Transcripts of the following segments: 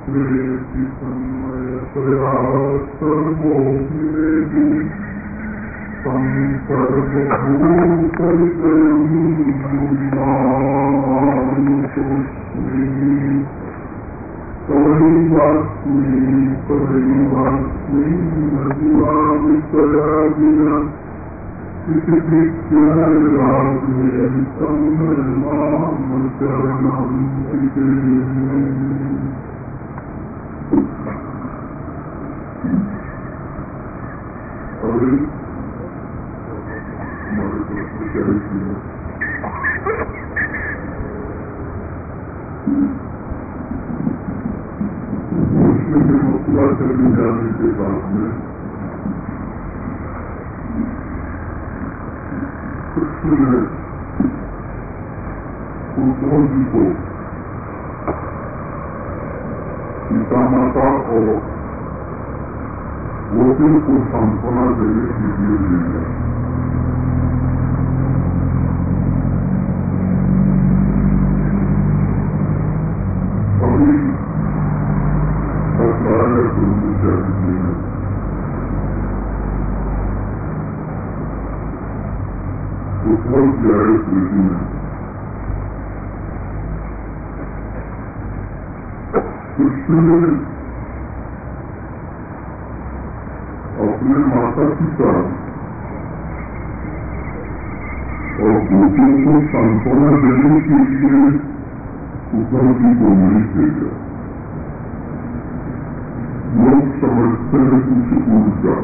प्रेति तन्मयतया सर्वोऽप्येति तं सर्वभूतहृदयं परिवास्मि नदुरावितयागिना इति विज्ञायाग्नियन्तं निर्मामचरणं इति चली जाने के बाद में कृष्ण ने उद्धव जी को सीता माता और गोपियों को सांत्वना देने के लिए दिया। अभी उद्धव जाए प्रीति में कृष्ण ने अपने माता पिता और गोपियों को सांत्वना देने के लिए उद्धव जी को नहीं भेजा। लोग समझते हैं कुछ ऊर्जा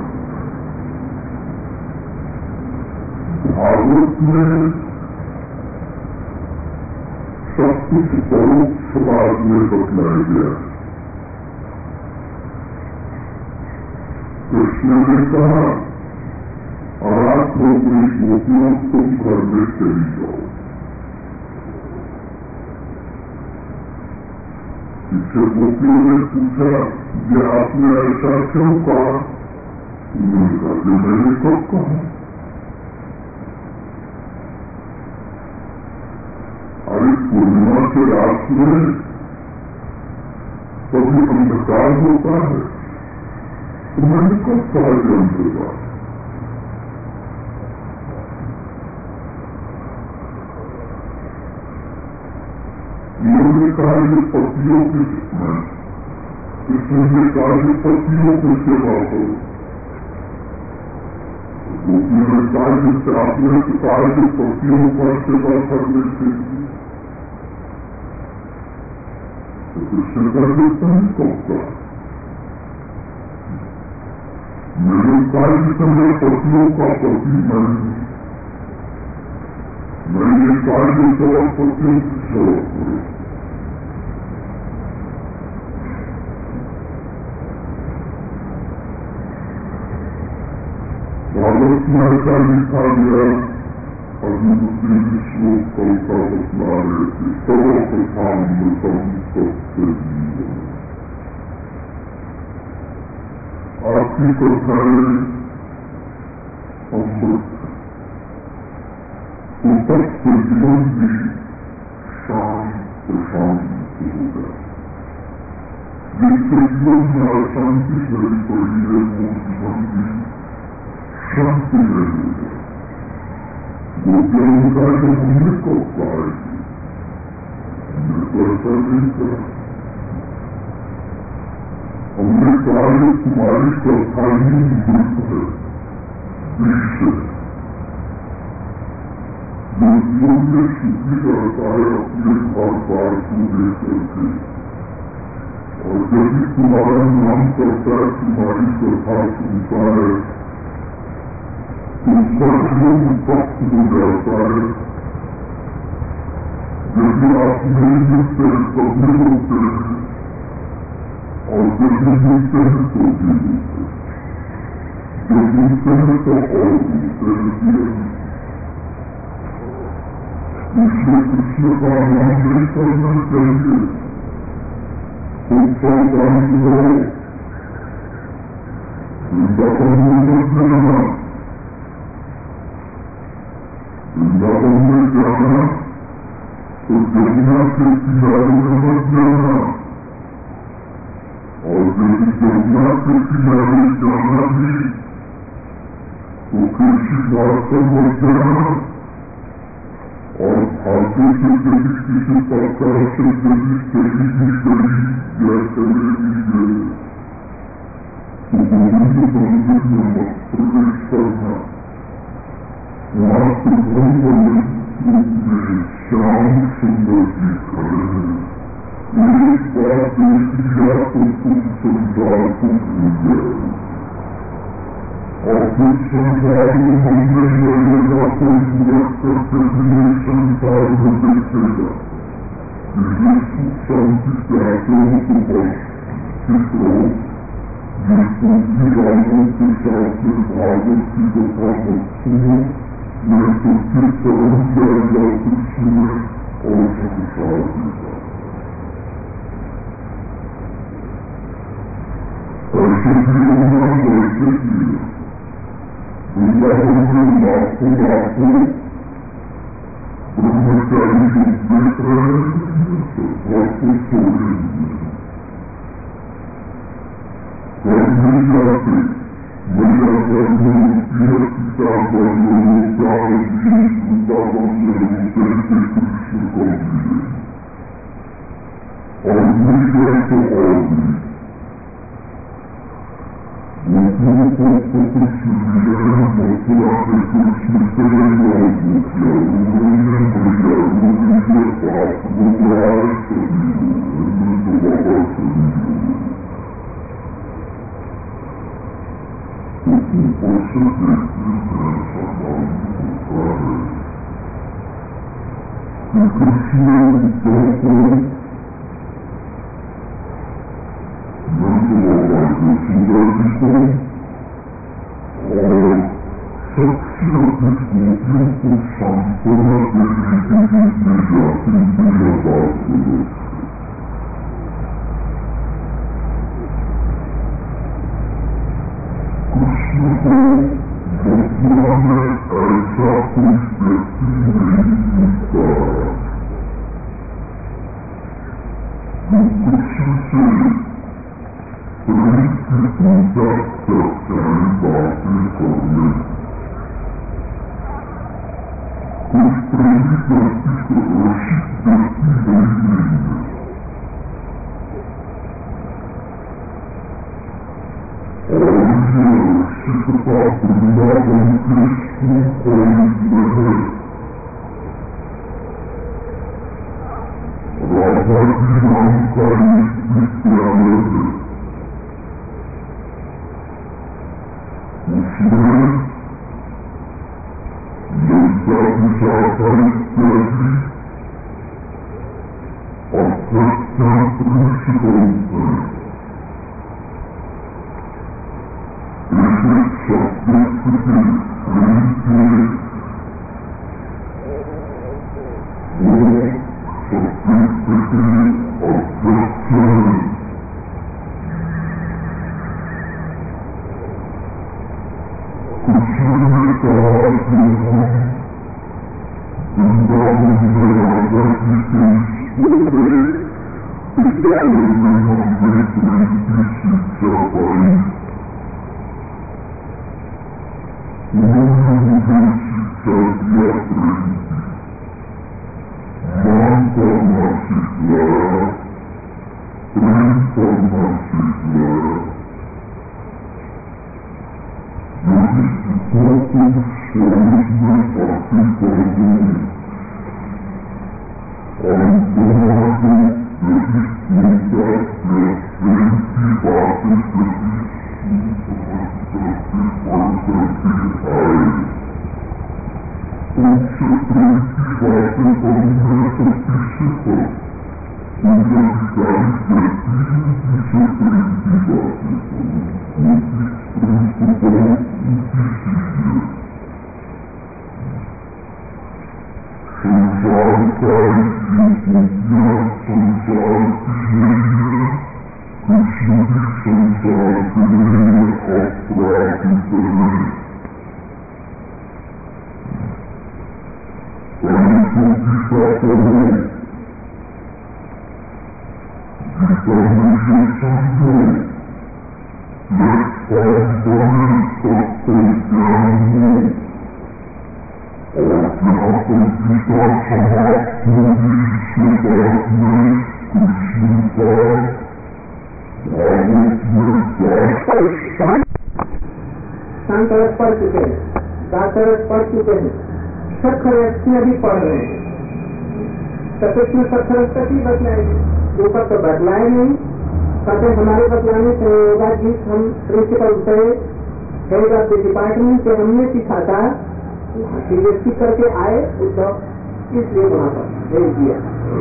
भागवत में सब कुछ परोक्ष बाद में बतलाया गया। कृष्ण ने कहा आराध हो गई गोपियों तुम घर में चली जाओ। इससे गोपियों ने पूछा ये आपने ऐसा क्यों कहा? उन्होंने कहा कि मैंने कब कहा? अरे पूर्णिमा के रात में कभी अंधकार होता है तो मैंने कब कहा कि अंधकार? उन्होंने कहा ये पतियों की इसलिए कहा कि पतियों की सेवा करो। उन्होंने कहा जिससे आपने कहा कि पतियों का सेवा करने के लिए तो कृष्ण कर देता है कब का? मैंने कहा कि तुम्हें पतियों का पति मैंने कहा कि सेवा पतियों की सेवा करो। भागवत में ऐसा लिखा गया अभिवृद्धि श्लोक कल का बतला रहे थे सर्वप्रथामृतम सत्य जीवन। आपकी कथाएं अमृत उपस्थ जीवन भी शांत प्रशांत हो गया। जिसके जीवन में अशांति भरी पड़ी है वो जीवन भी शांति रहेगा। गोपियों का जो हमने को पाएगी हमने तो ऐसा नहीं करा। हमने कहा कि तुम्हारी कथा ही मृत है विष है। गोपियों ने शुद्धि करता है अपने घर बार को लेकर के और जब भी तुम्हारा नाम करता है तुम्हारी कथा सुनता है उसका जीवन मुक्त हो जाता है। यदि आप नहीं मिलते हैं तब भी होते हैं और जब भी मिलते हैं तो भी होते हैं। जब मिलते हैं तो और होते हैं। इसलिए कृष्ण का नाम नहीं करना चाहिए। तुम सावधान रहो, वृंदावन में मत जाना। वृंदावन में जाना तो जमुना के किनारे में मत जाना। organizzate finalizzati, occupata moderna, anche se politici passate degli stessi della televisione, subito dalla nostra esterna, ma secondo le chance musicali. Il fatto ispirato sul soldato fedele. A quel soldato non venne allenato in diretta per diventare della e Gesù santificato occupò di cultivare pesante vadersi da parte sua mentre tutta la persone ospitati. शांतरस पढ़ चुके हैं, दासरस पढ़ चुके हैं, सखरस भी पढ़ रहे हैं। तो कृष्ण सखरस तक ही बदलाएंगे, ऊपर तो बदलाए नहीं। कहते हमारे बदलाने से होगा कि हम प्रिंसिपल से हेड ऑफ द डिपार्टमेंट से हमने सीखा था सीख करके आए उद्धव, इसलिए वहां पर भेज दिया।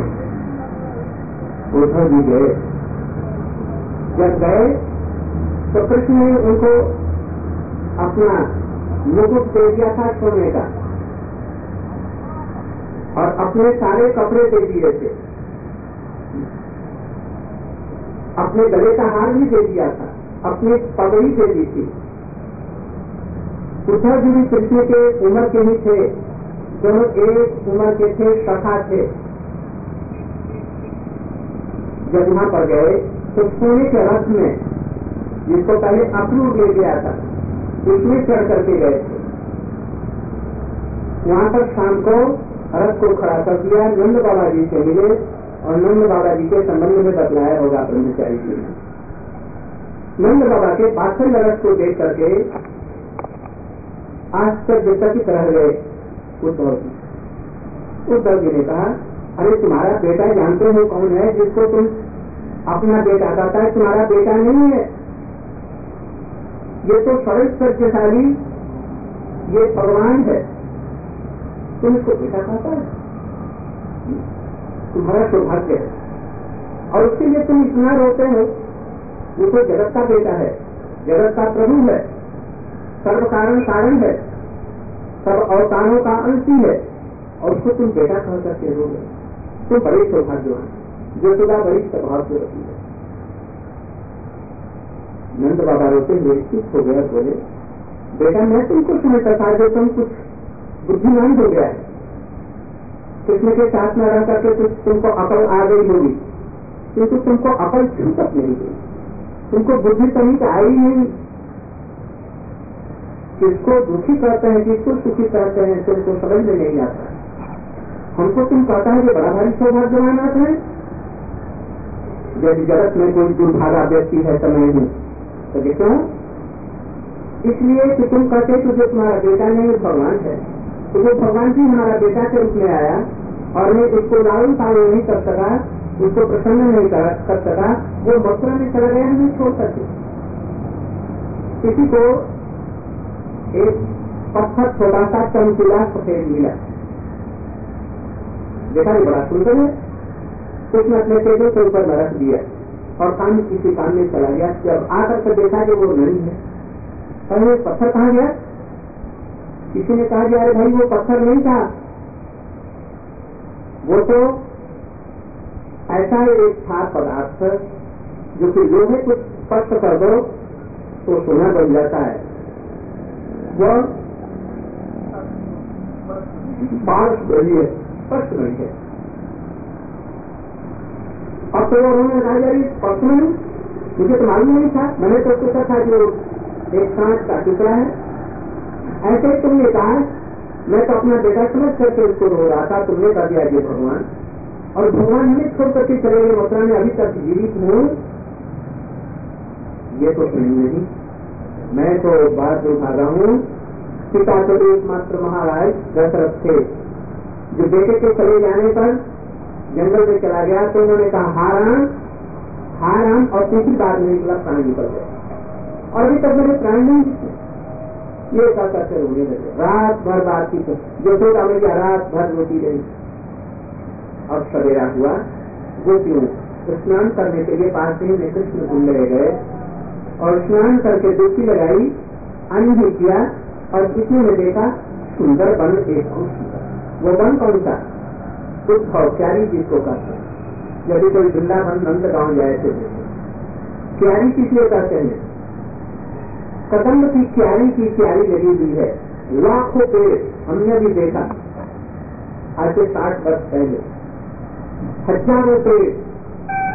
उद्धव जी गए, जब गए तो कृष्ण ने उनको अपना मुकुट दे दिया था सोने का और अपने सारे कपड़े दे दिए थे, अपने गले का हार भी दे दिया था, अपनी पगड़ी दे दी थी। उद्धव जी भी कृष्ण के उम्र के ही थे, दोनों एक उम्र के थे, सखा थे। जब वहां पर गए तो सोने के रथ में, जिसको पहले अक्रूर ले गया था, उसमें चढ़ करके गए थे। वहां पर शाम को रथ को खड़ा कर दिया, नंद बाबा जी से मिले और नंद बाबा जी के संबंध में बतलाया होगा ब्रह्मचारी जी ने। नंद बाबा के बात्सल्य रथ को देख करके आश्चर्यचकित रह गए उद्धव जी। उद्धव जी ने कहा, अरे तुम्हारा बेटा जानते हो कौन है जिसको तुम अपना बेटा कहता है? तुम्हारा बेटा नहीं है, ये तो सर्वशक्तिशाली, ये भगवान है, तुम इसको बेटा कहता है? तुम्हारा सौभाग्य है और उसके लिए तुम इतना रोते हो। वो तो जगत का बेटा है, जगत का प्रभु है, सर्व कारण कारण है, सर्व अवतारों का अंश है और उसको तुम बेटा कह करके रोगे। तुम बड़े सौभाग्यवान, जो तुदा बड़ी स्वभाव से रखी है। नंद बाबा रोते हुए चुप हो गया, बोले, बेटा मैं तुमको समझता था जो तुम कुछ बुद्धिमान हो गया है, कृष्ण के साथ में रह करके तुमको अकल आ गई होगी, किंतु तुमको अकल क्यों तक नहीं गई, तुमको बुद्धि तनिक आई नहीं। किसको दुखी करते हैं, किसको सुखी करते हैं, तुमको समझ में नहीं आता। हमको तुम कहता है कि बड़ा भारी सौभाग्यवान आप है। यदि जगत में कोई दुर्भागा व्यक्ति है तो मैं हूँ, तो देखो इसलिए कि तुम कहते कि जो तुम्हारा बेटा नहीं भगवान है, तो जो भगवान भी हमारा बेटा के रूप में आया और मैं उसको लालन पालन नहीं कर सका, उसको प्रसन्न नहीं कर सका, वो मथुरा में चला गया, नहीं छोड़ सकते। किसी को एक पत्थर छोटा सा चमकीला सफेद मिला, देखा नहीं बड़ा सुंदर है, उसने अपने पेड़ों के ऊपर रख दिया और काम किसी काम में चला गया। जब आकर के देखा कि वो नहीं है, अरे पत्थर कहाँ गया? किसी ने कहा कि अरे भाई वो पत्थर नहीं था, वो तो ऐसा एक था पदार्थ जो कि लोहे को स्पर्श कर दो तो सोना बन जाता है। वो पार्श बनी है, स्पर्श नहीं है। अब तो उन्होंने कहा यार स्पर्श नहीं, मुझे तो मालूम नहीं था, मैंने तो सोचा था कि एक कांच का टुकड़ा है। ऐसे ही तुमने कहा, मैं तो अपना बेटा समझ करके उसको रो रहा था, तुमने कह दिया ये भगवान, और भगवान हमें छोड़ करके चले गए मथुरा में, अभी तक जीवित हूँ। ये तो सुनी नहीं, मैं तो बात भागा हूँ। पिता तो एकमात्र महाराज दशरथ थे, जो बेटे के चले जाने पर जंगल में चला गया तो उन्होंने कहा हाराम हाराम, और किसी बात नहीं निकला, प्राण निकल गए और अभी तक मेरे प्राण नहीं निकले। ये कह करके रोने लगे, रात भर बात की, जो सोचा मैया रात भर रोती रही। अब सवेरा हुआ, गोपियों स्नान करने के लिए पास में कृष्ण कुंड ले गए और स्नान करके डुबकी लगाई, अन्न किया और किसी ने देखा सुंदर वन, एक और सुंदर। वो वन कौन सा? उद्धव क्यारी जिसको कहते हैं। यदि कोई वृंदावन नंद गांव जाए थे, क्यारी किसलिए कहते हैं? कदम की क्यारी लगी हुई है, लाखों पेड़ हमने भी देखा, आज से 60 वर्ष पहले हजारों पेड़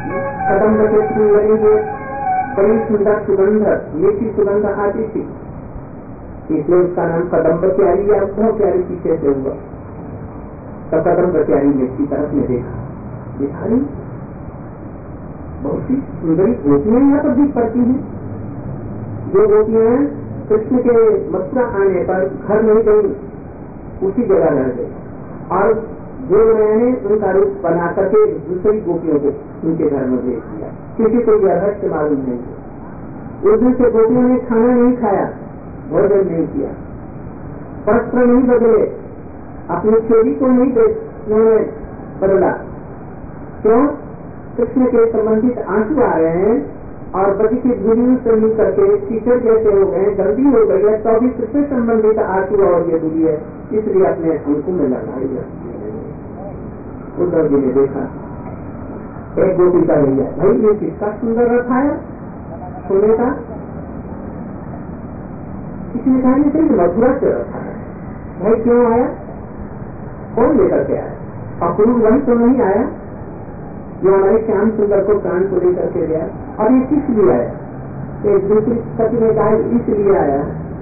कदम के फूल लगेंगे, बड़ी सुंदर सुगंध, मीठी सुगंध आती थी, इसलिए उसका नाम कदम्ब प्यारी या उद्धव प्यारी पीछे से हुआ। तो कदम्ब प्यारी ने की तरफ में देखा नहीं, बहुत सी सुंदरी गोपियां यहाँ पर दिख पड़ती हैं। जो गोपियां कृष्ण के मथुरा आने पर घर नहीं गई, उसी जगह रह गई, और जो मैंने उनका रूप बना करके दूसरी गोपियों को उनके घर में भेज दिया, किसी को यह रहस्य मालूम नहीं। उस दिन से गोपियों ने खाना नहीं खाया, भोजन नहीं किया, वस्त्र नहीं बदले, अपनी चोरी को नहीं बदला। क्यों? कृष्ण के संबंधित आंसू आ रहे हैं और बदी की धूलियों से मिल करके कीचड़ जैसे हो गए, गंदी हो गई है, तो भी कृष्ण संबंधित आंसू और ये धूली है, इसलिए अपने अंकु में लगाई है। उद्धव जी ने देखा, एक गोपी का भैया, भाई ये किसका सुंदर रथ आया सोने का? किसी ने कहा नहीं, मथुरा से रथ आया। भाई क्यों आया? कौन लेकर के आया? अपूर्व वही तो नहीं आया जो हमारे श्याम सुंदर को प्राण को लेकर के गया? और ये किस लिए आया? एक दूसरी पति ने कहा इसलिए आया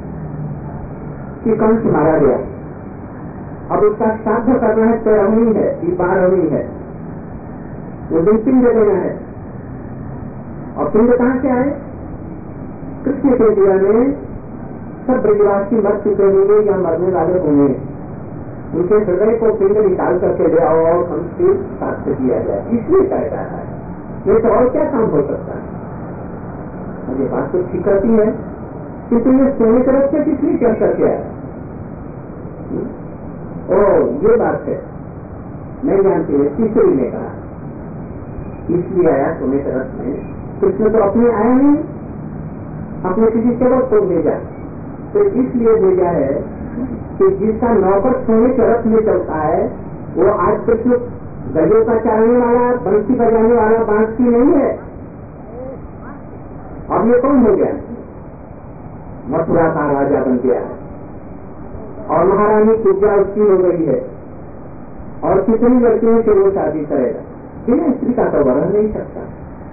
कि कंस मारा गया, अब उसका श्राद्ध करना है, 13वीं है, 12वीं है, वो दिन पिंड देना है। और पिंड कहाँ से आए? कृष्ण के दिया में सब ब्रजवासी मर चुके होंगे या मरने वाले होंगे, उनके हृदय को पिंड निकाल करके ले आओ और हमसे साथ किया जाए, इसलिए कह रहा है। ये तो और क्या काम हो सकता है? ये बात तो ठीक करती है, किंतु ये सोने तरफ से किस लिए चल करके आया? ये बात है, नहीं जानती है। तीसरी ने कहा इसलिए आया सोने तरफ में, कृष्ण तो अपने आया नहीं, अपने किसी सेवक को भेजा, तो इसलिए भेजा है कि जिसका नौकर सोने के रथ में चलता है, वो आज कृष्ण गजों का चलाने वाला, बंसी बजाने वाला बांसुरी नहीं है। अब ये कौन हो गया? मथुरा का राजा बन गया है और महारानी पूजा उसकी हो गई है, और कितनी लड़कियों से वो शादी करेगा? बिना स्त्री का तो वरण नहीं सकता।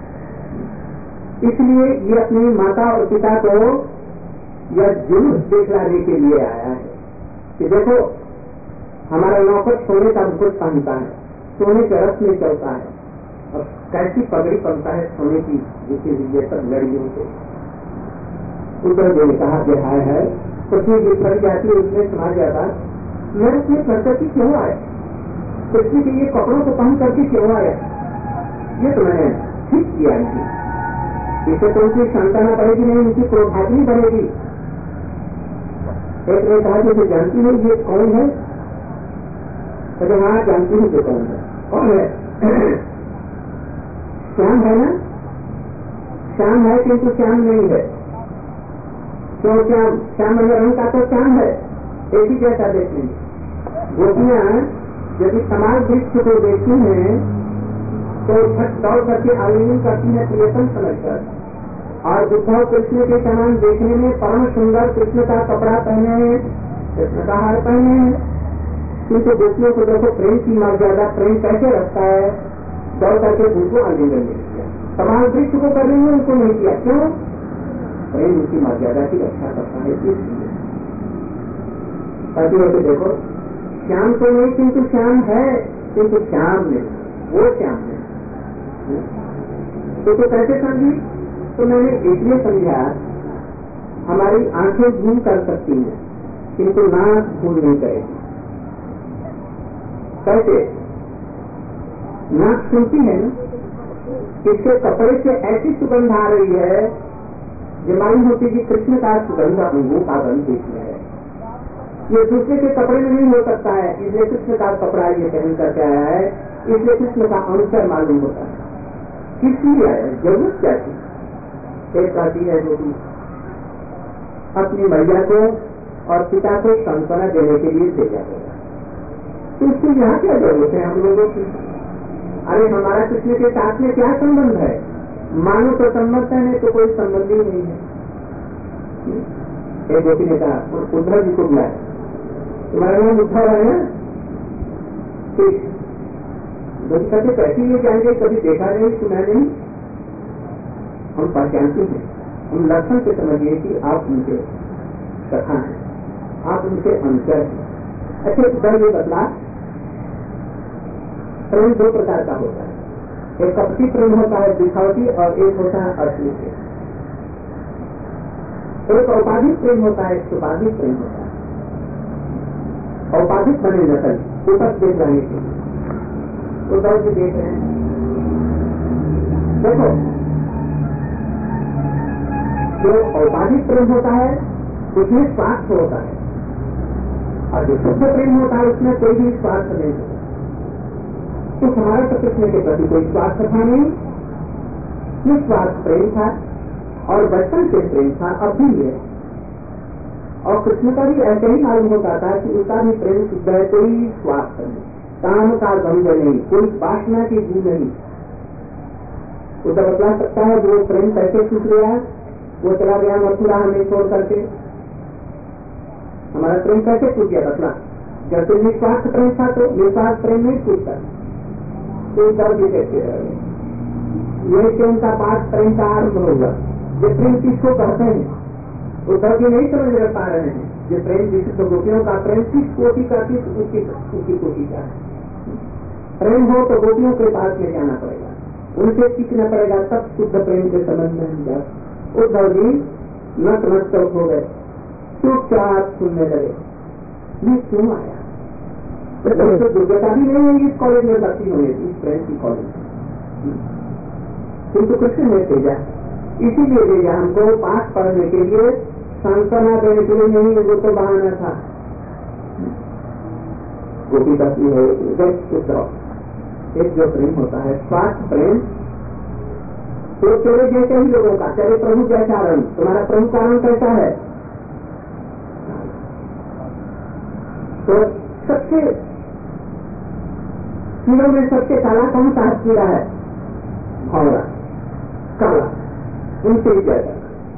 इसलिए ये अपनी माता और पिता को यह जुलूस दिखलाने के लिए आया है कि देखो हमारा नौकर सोने का मुकुट पहनता है, सोने के रथ में चलता है, और कैसी पगड़ी पहनता है सोने की, जिसके सब लड़ियों से। उधर जो कहा कि हाय है, पृथ्वी जो फट जाती है उसमें समाज जाता, मैं उसमें प्रकृति क्यों आया? पृथ्वी के ये कपड़ों को पहन करके क्यों आया? ये तो मैंने ठीक किया नहीं, इससे तो उनकी संताना बढ़ेगी नहीं, उनकी क्रोधाग्नि बढ़ेगी। एक ने कहा कि जानती नहीं ये कौन है? तो हाँ जानती हूँ कि कौन है। कौन है? श्याम है ना? श्याम है किंतु श्याम नहीं है। क्यों श्याम? श्याम रंग का तो श्याम है, एक ही जैसा देखने। गोपियां यदि समाज वृक्ष को देखती हैं तो छठ दौड़ करके आलिंगन करती है प्रियतम समझकर, और उद्धव कृष्ण के समान देखने में परम सुंदर कृष्ण का कपड़ा पहने हैं, कृष्ण का हार पहने हैं, किंतु गोपियों को देखो प्रेम की मर्यादा, प्रेम कैसे रखता है, दौड़ करके उनको आलिंगन नहीं किया। समाज वृक्ष को करने में उनको नहीं किया, क्यों? प्रेम उसकी मर्यादा की रक्षा करता है, इसलिए। होते देखो श्याम तो नहीं किंतु श्याम है, किंतु श्याम नहीं, वो श्याम है। तो कैसे समझी? तो मैंने इसलिए समझा, हमारी आंखें झूम कर सकती हैं किंतु नाक झूम नहीं करेगी। कैसे? नाक सुनती है ना, इसके कपड़े से ऐसी सुगंध आ रही है जो मालूम होती कि कृष्ण का सुगंध अंगों का गंध इसमें है। ये दूसरे के कपड़े में नहीं हो सकता है, इसलिए कृष्ण का कपड़ा ये पहन करके आया है, इसलिए कृष्ण का अनुसार मालूम होता है। किस लिए आया? जरूरत क्या थी? एक कहती है जो अपनी मैया को और पिता को सांत्वना देने के लिए भेजा होगा, तो उसकी यहाँ क्या जरूरत है हम लोगों की? अरे हमारा कृष्ण के साथ में क्या संबंध है? मानो तो संबंध है, नहीं तो कोई संबंध ही नहीं है। एक गोपी ने कहा, उद्धव जी को बुलाया, तुम्हारा नाम उद्धव है ना? ठीक। कहते कैसे ये जाएंगे, कभी देखा नहीं, सुना नहीं, हम पहचानते हैं, हम लक्षण से समझिए कि आप उनके कथा हैं, आप उनके अनुचर हैं। अच्छा, इधर ये बदला प्रेम दो प्रकार का होता है, एक कपटी प्रेम होता है दिखावटी, और एक होता है असली प्रेम। एक औपाधिक प्रेम होता है, एक सुपाधिक प्रेम होता है। औपाधिक बने नकल ऊपर देख जाने के लिए उधर भी देख रहे हैं। देखो, जो औपाधिक प्रेम होता है उसमें स्वार्थ होता है, और जो शुद्ध प्रेम होता है उसमें कोई भी स्वार्थ नहीं होता। तो हमारा तो कृष्ण के प्रति कोई स्वार्थ था नहीं, निस्वार्थ प्रेम था, और बचपन से प्रेम था, अब भी है। और कृष्ण का भी ऐसे ही मालूम होता था कि उसका भी प्रेम शुद्ध है, कोई स्वार्थ नहीं, काम का गंध नहीं, कोई वासना की बू नहीं। उसे बतला सकता है वो प्रेम कैसे छूट गया, वो चला गया मथुरा हमें छोड़ करके, हमारा प्रेम कैसे छूट गया बतला। जब निस्वार्थ प्रेम था तो निस्वार्थ प्रेम नहीं छूटता, तो कर भी कैसे रहे। यही प्रेम का पाठ प्रेम का आरंभ होगा। ये प्रेम किसको कहते हैं वो भी नहीं समझ पा रहे हैं। ये प्रेम विशिष्ट गोपियों का प्रेम किस कोटि का, किस उसकी कोटि का है। प्रेम हो तो गोपियों के पास में जाना पड़ेगा, उनसे सीखना पड़ेगा, तब शुद्ध प्रेम के संबंध में हम जा। उद्धव जी नतमस्तक हो गए, चुपचाप सुनने लगे, ये क्यों आया। तो दुर्गता भी नहीं है इस कॉलेज में भर्ती होने की, इस प्रेम की कॉलेज में, किंतु कृष्ण ने भेजा, इसीलिए भेजा हमको पाठ पढ़ने के लिए, सांत्वना देने के लिए नहीं, वो तो बहाना था। गोपी दत्ती है एक जो प्रेम होता है स्वार्थ प्रेम, तो तेरे जैसे ही लोगों का, तेरे प्रभु जैसा रंग, तुम्हारा प्रभु का रंग कैसा है, तो सबसे कीड़ों में सबसे काला कौन सा कीड़ा है, भौरा काला, उनसे ही कहता।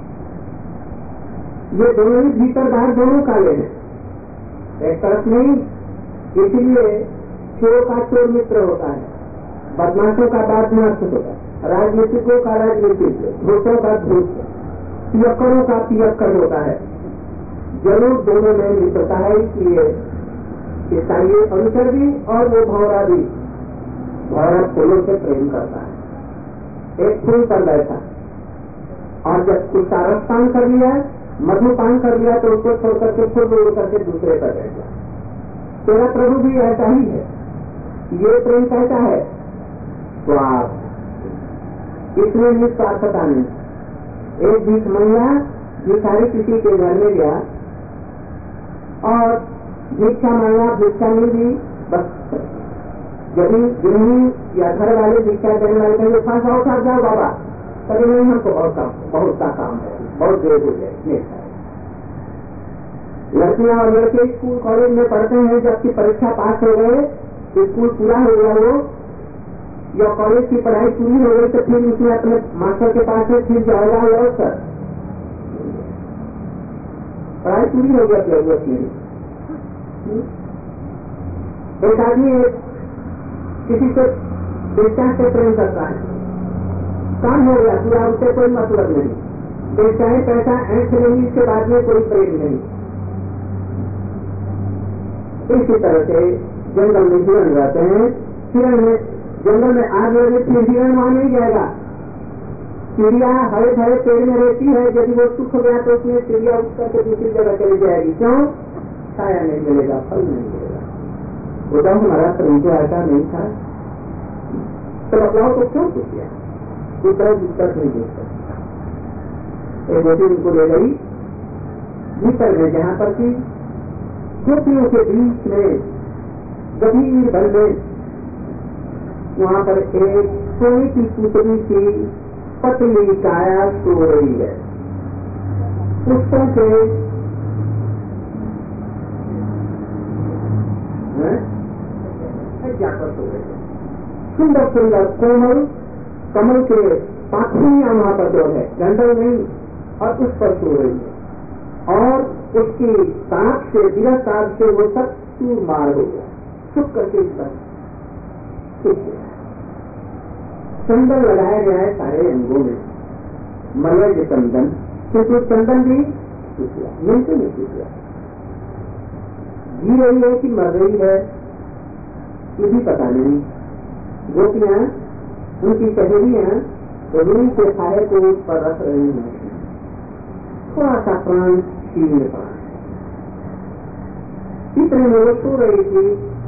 ये दोनों ही भीतर बाहर दोनों काले हैं, एक तरफ नहीं। इसलिए चोरों का चोर मित्र होता है, बदमाशों का बदमाश होता है, राजनीतिकों का राजनीतिक, धूर्तों का धूर्त, पियक्करों का पियक्कर होता है। जरूर दोनों में मित्रता है, इसलिए इसका ये अनुचर भी और वो भौरा भी, भौरा फूलों से प्रेम करता है। एक फूल पर बैठा, और जब उसका रसपान कर लिया, मधुपान कर लिया, तो उसको छोड़ करके फूल उड़ करके दूसरे पर बैठ गया। तेरा प्रभु भी ऐसा ही है। ये प्रेम कैसा है, स्वार्थ, इसमें निस्वार्थता नहीं। एक भीख महिला भिखारी किसी के घर में गया और भिक्षा मांगा, भिक्षा नहीं दी, बस यदि गृहिणी या घर वाले भिक्षा देने वाले कहेंगे खास जाओ बाबा, कभी नहीं, हमको बहुत सा काम है, बहुत देर हो जाए। लड़कियां और लड़के स्कूल कॉलेज में पढ़ते हैं, जबकि परीक्षा पास हो गए, स्कूल पूरा हो गया हो, या कॉलेज की पढ़ाई पूरी हो गई, तो फिर उसने अपने मास्टर के पास में फिर जाएगा और सर पढ़ाई पूरी हो गया जरूरत नहीं। एक आदमी किसी से बेचान से प्रेम करता है, काम हो गया पूरा, उससे कोई मतलब नहीं, बेचाए पैसा ऐसे नहीं, इसके बाद में कोई प्रेम नहीं। इसी तरह से जंगल में हिरण रहते हैं, हिरण में जंगल में आग लगे फिर हिरण वहां नहीं जाएगा। चिड़िया हरे भरे पेड़ में रहती है, यदि वो सूख गया तो उसमें चिड़िया उठ करके दूसरी जगह चली जाएगी। क्यों? छाया नहीं मिलेगा, फल नहीं मिलेगा। उधर हमारा प्रेम तो ऐसा नहीं था, तो बदलाव को क्यों पूछ दिया, उधर दिक्कत नहीं देख सकता। एक बेटी उनको ले गई भीतर में, जहाँ पर की गोपियों के बीच में गंभीर भर में, वहाँ पर एक सोने की पुतली की पतली काया सो रही है, पुष्पों के जाकर सो रही है। सुंदर सुंदर कोमल कमल के पाखुड़ियां वहाँ पर जो है, गंडल नहीं, और उस पर सो रही है, और उसकी सांप से विरह सांप से वो सब चूर मार हो गया, सुख करके सुंदर लगाया गया है सारे अंगों में, मलय चंदन, क्योंकि चंदन भी टूट गया, मिलते नहीं टूट गया। जी रही है कि मर रही है ये भी पता नहीं। गोपियां उनकी सहेलियां रूही के साये को उस पर रख रही हैं, थोड़ा सा प्राण छीन पड़ा। इतने में वो सो रही थी,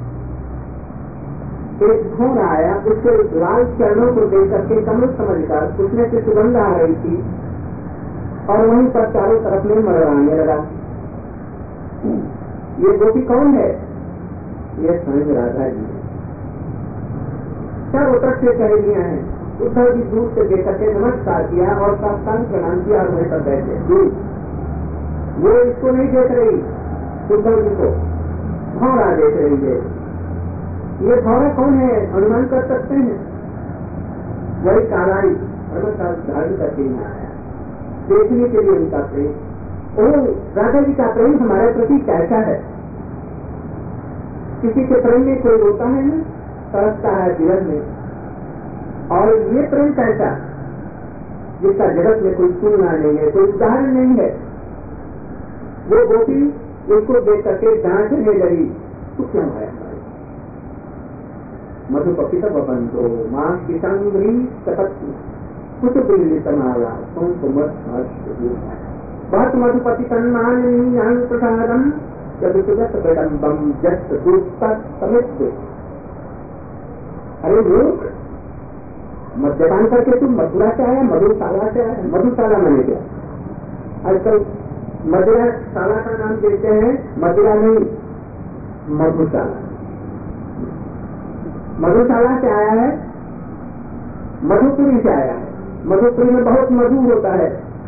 एक भौर आया, उसके लाल चरणों को देख करके कमल समझकर उसमें से सुगंध आ रही थी और वहीं पर चारों तरफ में मरवाने लगा। ये गोपी कौन है? ये स्वयं राधा जी है। चारों तरफ से सहेलियां हैं। उद्धव जी दूर से देख करके नमस्कार किया और साष्टांग प्रणाम किया और वहीं पर बैठे। वो इसको नहीं देख रही, उद्धव जी को भौरा देख रही है। ये भौरा कौन है अनुमान कर सकते हैं? वही कालाई धारण करके यहाँ आया, देखने के लिए उनका प्रेम। ओ राधा जी का प्रेम हमारे प्रति कैसा है? किसी के प्रेम में कोई रोता है ना, तरसता है जीवन में, और ये प्रेम कैसा जिसका जगत में कोई तुलना नहीं है, कोई उदाहरण नहीं है। वो गोपी उसको देख करके डांटने लगी, तू क्यों आया? मधुपति तब बंधो मां किसंग्री सपत्ति कुछ बिल्ली समाला बहुत मधुपति तन्मान प्रसादम जगत विडम्बम जस्त समित। अरे लोग मद्यपान करके तुम मथुरा से आया, मधुशाला से आया। मधुशाला मैंने क्या आजकल मदिरा शाला का नाम देते हैं, मदिरा नहीं मधुशाला। मधुशाला से आया है, मधुपुरी से आया है। मधुपुरी में बहुत मधु होता है,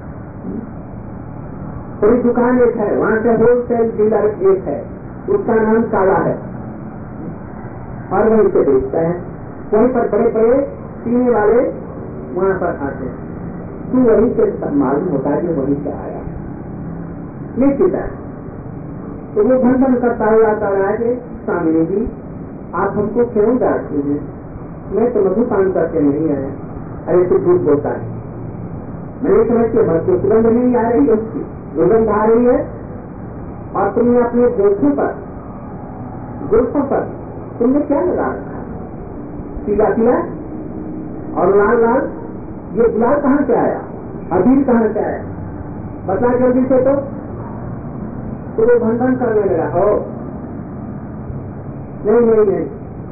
पूरी दुकान एक है, वहां से होलसेल डीलर एक है, उसका नाम काला है और वहीं से बेचता है। वहीं पर बड़े बड़े पीने वाले वहां पर आते हैं। तू वहीं से मालूम होता है कि वहीं से आया नहीं पीता है। तो वो भन भन करता हुआ आता है कि स्वामी जी आप हमको क्यों डांटते हैं? मैं तो मधुपान करके नहीं आया। अरे तो झूठ बोलता है, मैंने समझते भक्ति सुगंध नहीं आ रही है, उसकी दुर्गंध आ रही है और तुमने अपने गुल्फों पर तुमने क्या लगा रखा? पीला पीला और लाल लाल। ये गुलाल कहाँ से आया? अबीर कहाँ से आया? बता जल्दी से। तो वो भंडन करने लगा। हो नहीं नहीं नहीं,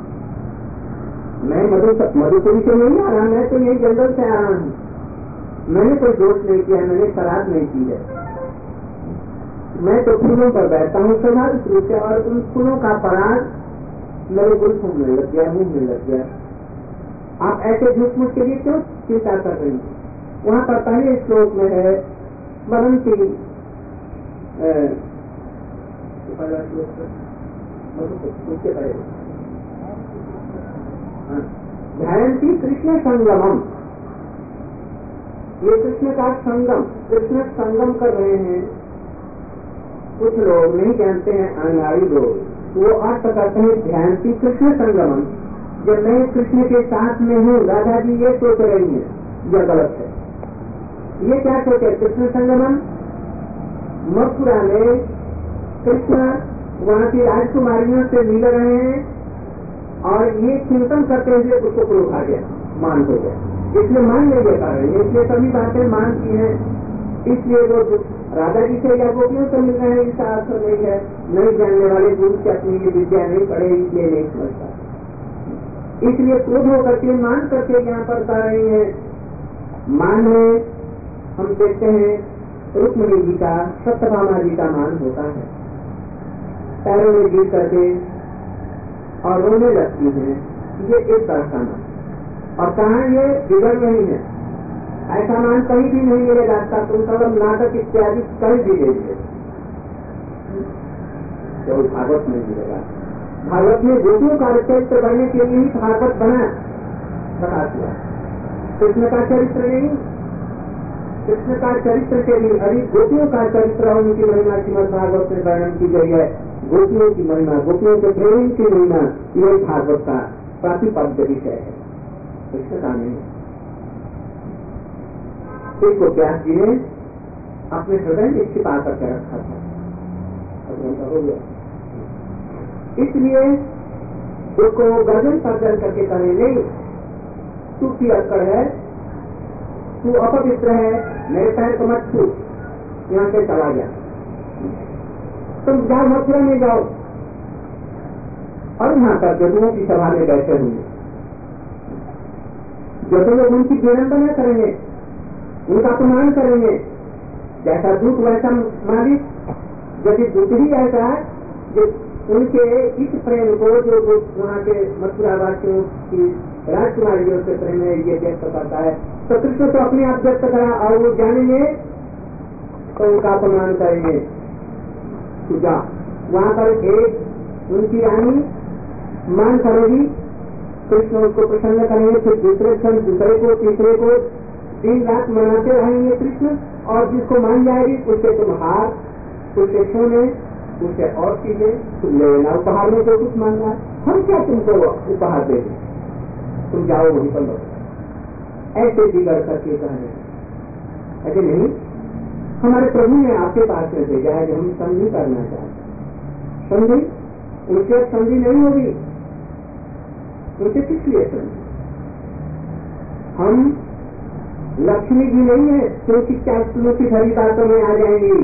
मैं मधुपुरी से नहीं आ रहा, मैं तो यही जंगल से आ रहा हूँ। मैंने कोई दोष नहीं किया, मैंने शराब नहीं की है। मैं तो फूलों पर बैठता हूँ स्वाभाविक रूप से, और उन फूलों का पराग मेरे गुल्फों में लग गया, मुंह में लग गया। आप ऐसे झूठ मूठ के लिए क्यों चिंता कर रही हैं? वहां पर पहले श्लोक में है बरंती ध्यायन्ति कृष्ण संगमम। ये कृष्ण का संगम, कृष्ण संगम कर रहे हैं। कुछ लोग नहीं जानते हैं, अनाड़ी लोग, वो अर्थ करते हैं ध्यायन्ति कृष्ण संगमम। जब मैं कृष्ण के साथ में हूँ, राधा जी ये सोच रही है, यह गलत है। ये क्या सोचे? कृष्ण संगमम। मथुरा में कृष्ण वहाँ की राजकुमारियों से मिल रहे हैं और ये चिंतन करते हुए उसको क्रोध आ गया, मान हो गया, इसलिए मान नहीं ले पा रहे हैं, इसलिए सभी बातें मान की हैं। इसलिए वो राधा जी से या गोपियों से मिल रहे हैं, इसका अर्थ नहीं है। नहीं जानने वाले गुरु से अपनी ये विद्या नहीं पढ़े, इसलिए नहीं समझता, इसलिए क्रोध होकर के मान करके यहाँ पर कर रही है। मान में हम देखते हैं रुक्मिणी जी का, सत्यभामा जी का मान होता है, पैरों में गिर करके और रोने लगती है। ये एक तरह का मान। और कहाँ ये बिगड़ रही है? ऐसा मान कहीं भी नहीं मिलेगा। तुम कदम नाटक इत्यादि कहीं भी नहीं, तो भागवत में मिलेगा। भागवत में गोपियों का चरित्र बनने के लिए ही भागवत बना, बता दिया। कृष्ण का चरित्र नहीं, कृष्ण का चरित्र के लिए अभी गोपियों का चरित्र और उनकी महिमा श्रीमद् भागवत में वर्णन की गई है। गोपियों की महिमा, गोपियों के प्रेम की महिमा, यही भागवत का प्रतिपाद्य विषय है, कृष्ण का नहीं। इसको व्यास जी ने अपने हृदय में छिपा करके रखा था। हो गया, इसलिए उसको गर्दन पर जल करके कहे नहीं, तू पियक्कड़ है, तू अपवित्र है, मेरे पैर को मत छू, यहाँ से चला गया, तुम जाओ मथुरा में जाओ। और यहाँ पर जदुओं की सभा में बैठे हुए जदू लोग उनकी विडंबना करेंगे, उनका अपमान करेंगे, जैसा दूत वैसा मालिक। यदि दूत ही ऐसा है जो उनके इस प्रेम को जो वहाँ के मथुरा वासियों की राजकुमारियों से प्रेम है ये व्यक्त करता है, तो कृष्ण तो अपने आप व्यक्त करा और वो जानेंगे तो उनका अपमान करेंगे। जा वहाँ पर एक उनकी रानी मान करेगी, कृष्ण उसको प्रसन्न करेंगे, फिर दूसरे क्षण दूसरे को, तीसरे को, दिन रात मनाते रहेंगे कृष्ण। और जिसको मान जाएगी उससे तुम हार, उससे सोने, उससे और चीजें तुम ले लेना, उपहार में जो कुछ मांगना है, हम क्या तुमको उपहार दे दें, तुम जाओ वहीं पर लो। ऐसे बिगड़ करके कहने ऐसे नहीं, हमारे प्रभु ने आपके पास में भेजा है कि हम संधि करना चाहते। संधि उनसे संधि नहीं होगी, उनसे किस लिए संधि? हम लक्ष्मी जी नहीं है क्योंकि चाकलूसी भरी बातों में आ जाएंगी।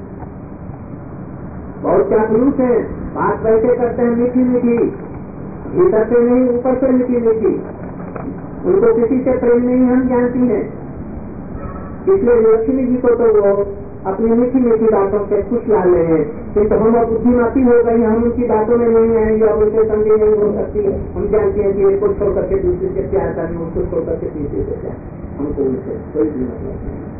बहुत चाकलूस है, बात वैसे करते हैं मीठी मीठी, भीतर से नहीं ऊपर से मीठी मीठी, उनको किसी से प्रेम नहीं हम जानती हैं। इसलिए लक्ष्मी जी को तो वो अपनी मीठी मीठी बातों से खुश ला रहे हैं, किंतु हम अब बुद्धिमती हो गई, हम उनकी बातों में नहीं आएंगे और उनसे संधि नहीं हो सकती। हम जानते हैं कि एक को छोड़ करके दूसरे से प्यार करना, उसको छोड़ करके तीसरे से प्यार, हमको उनसे कोई भी मतलब नहीं।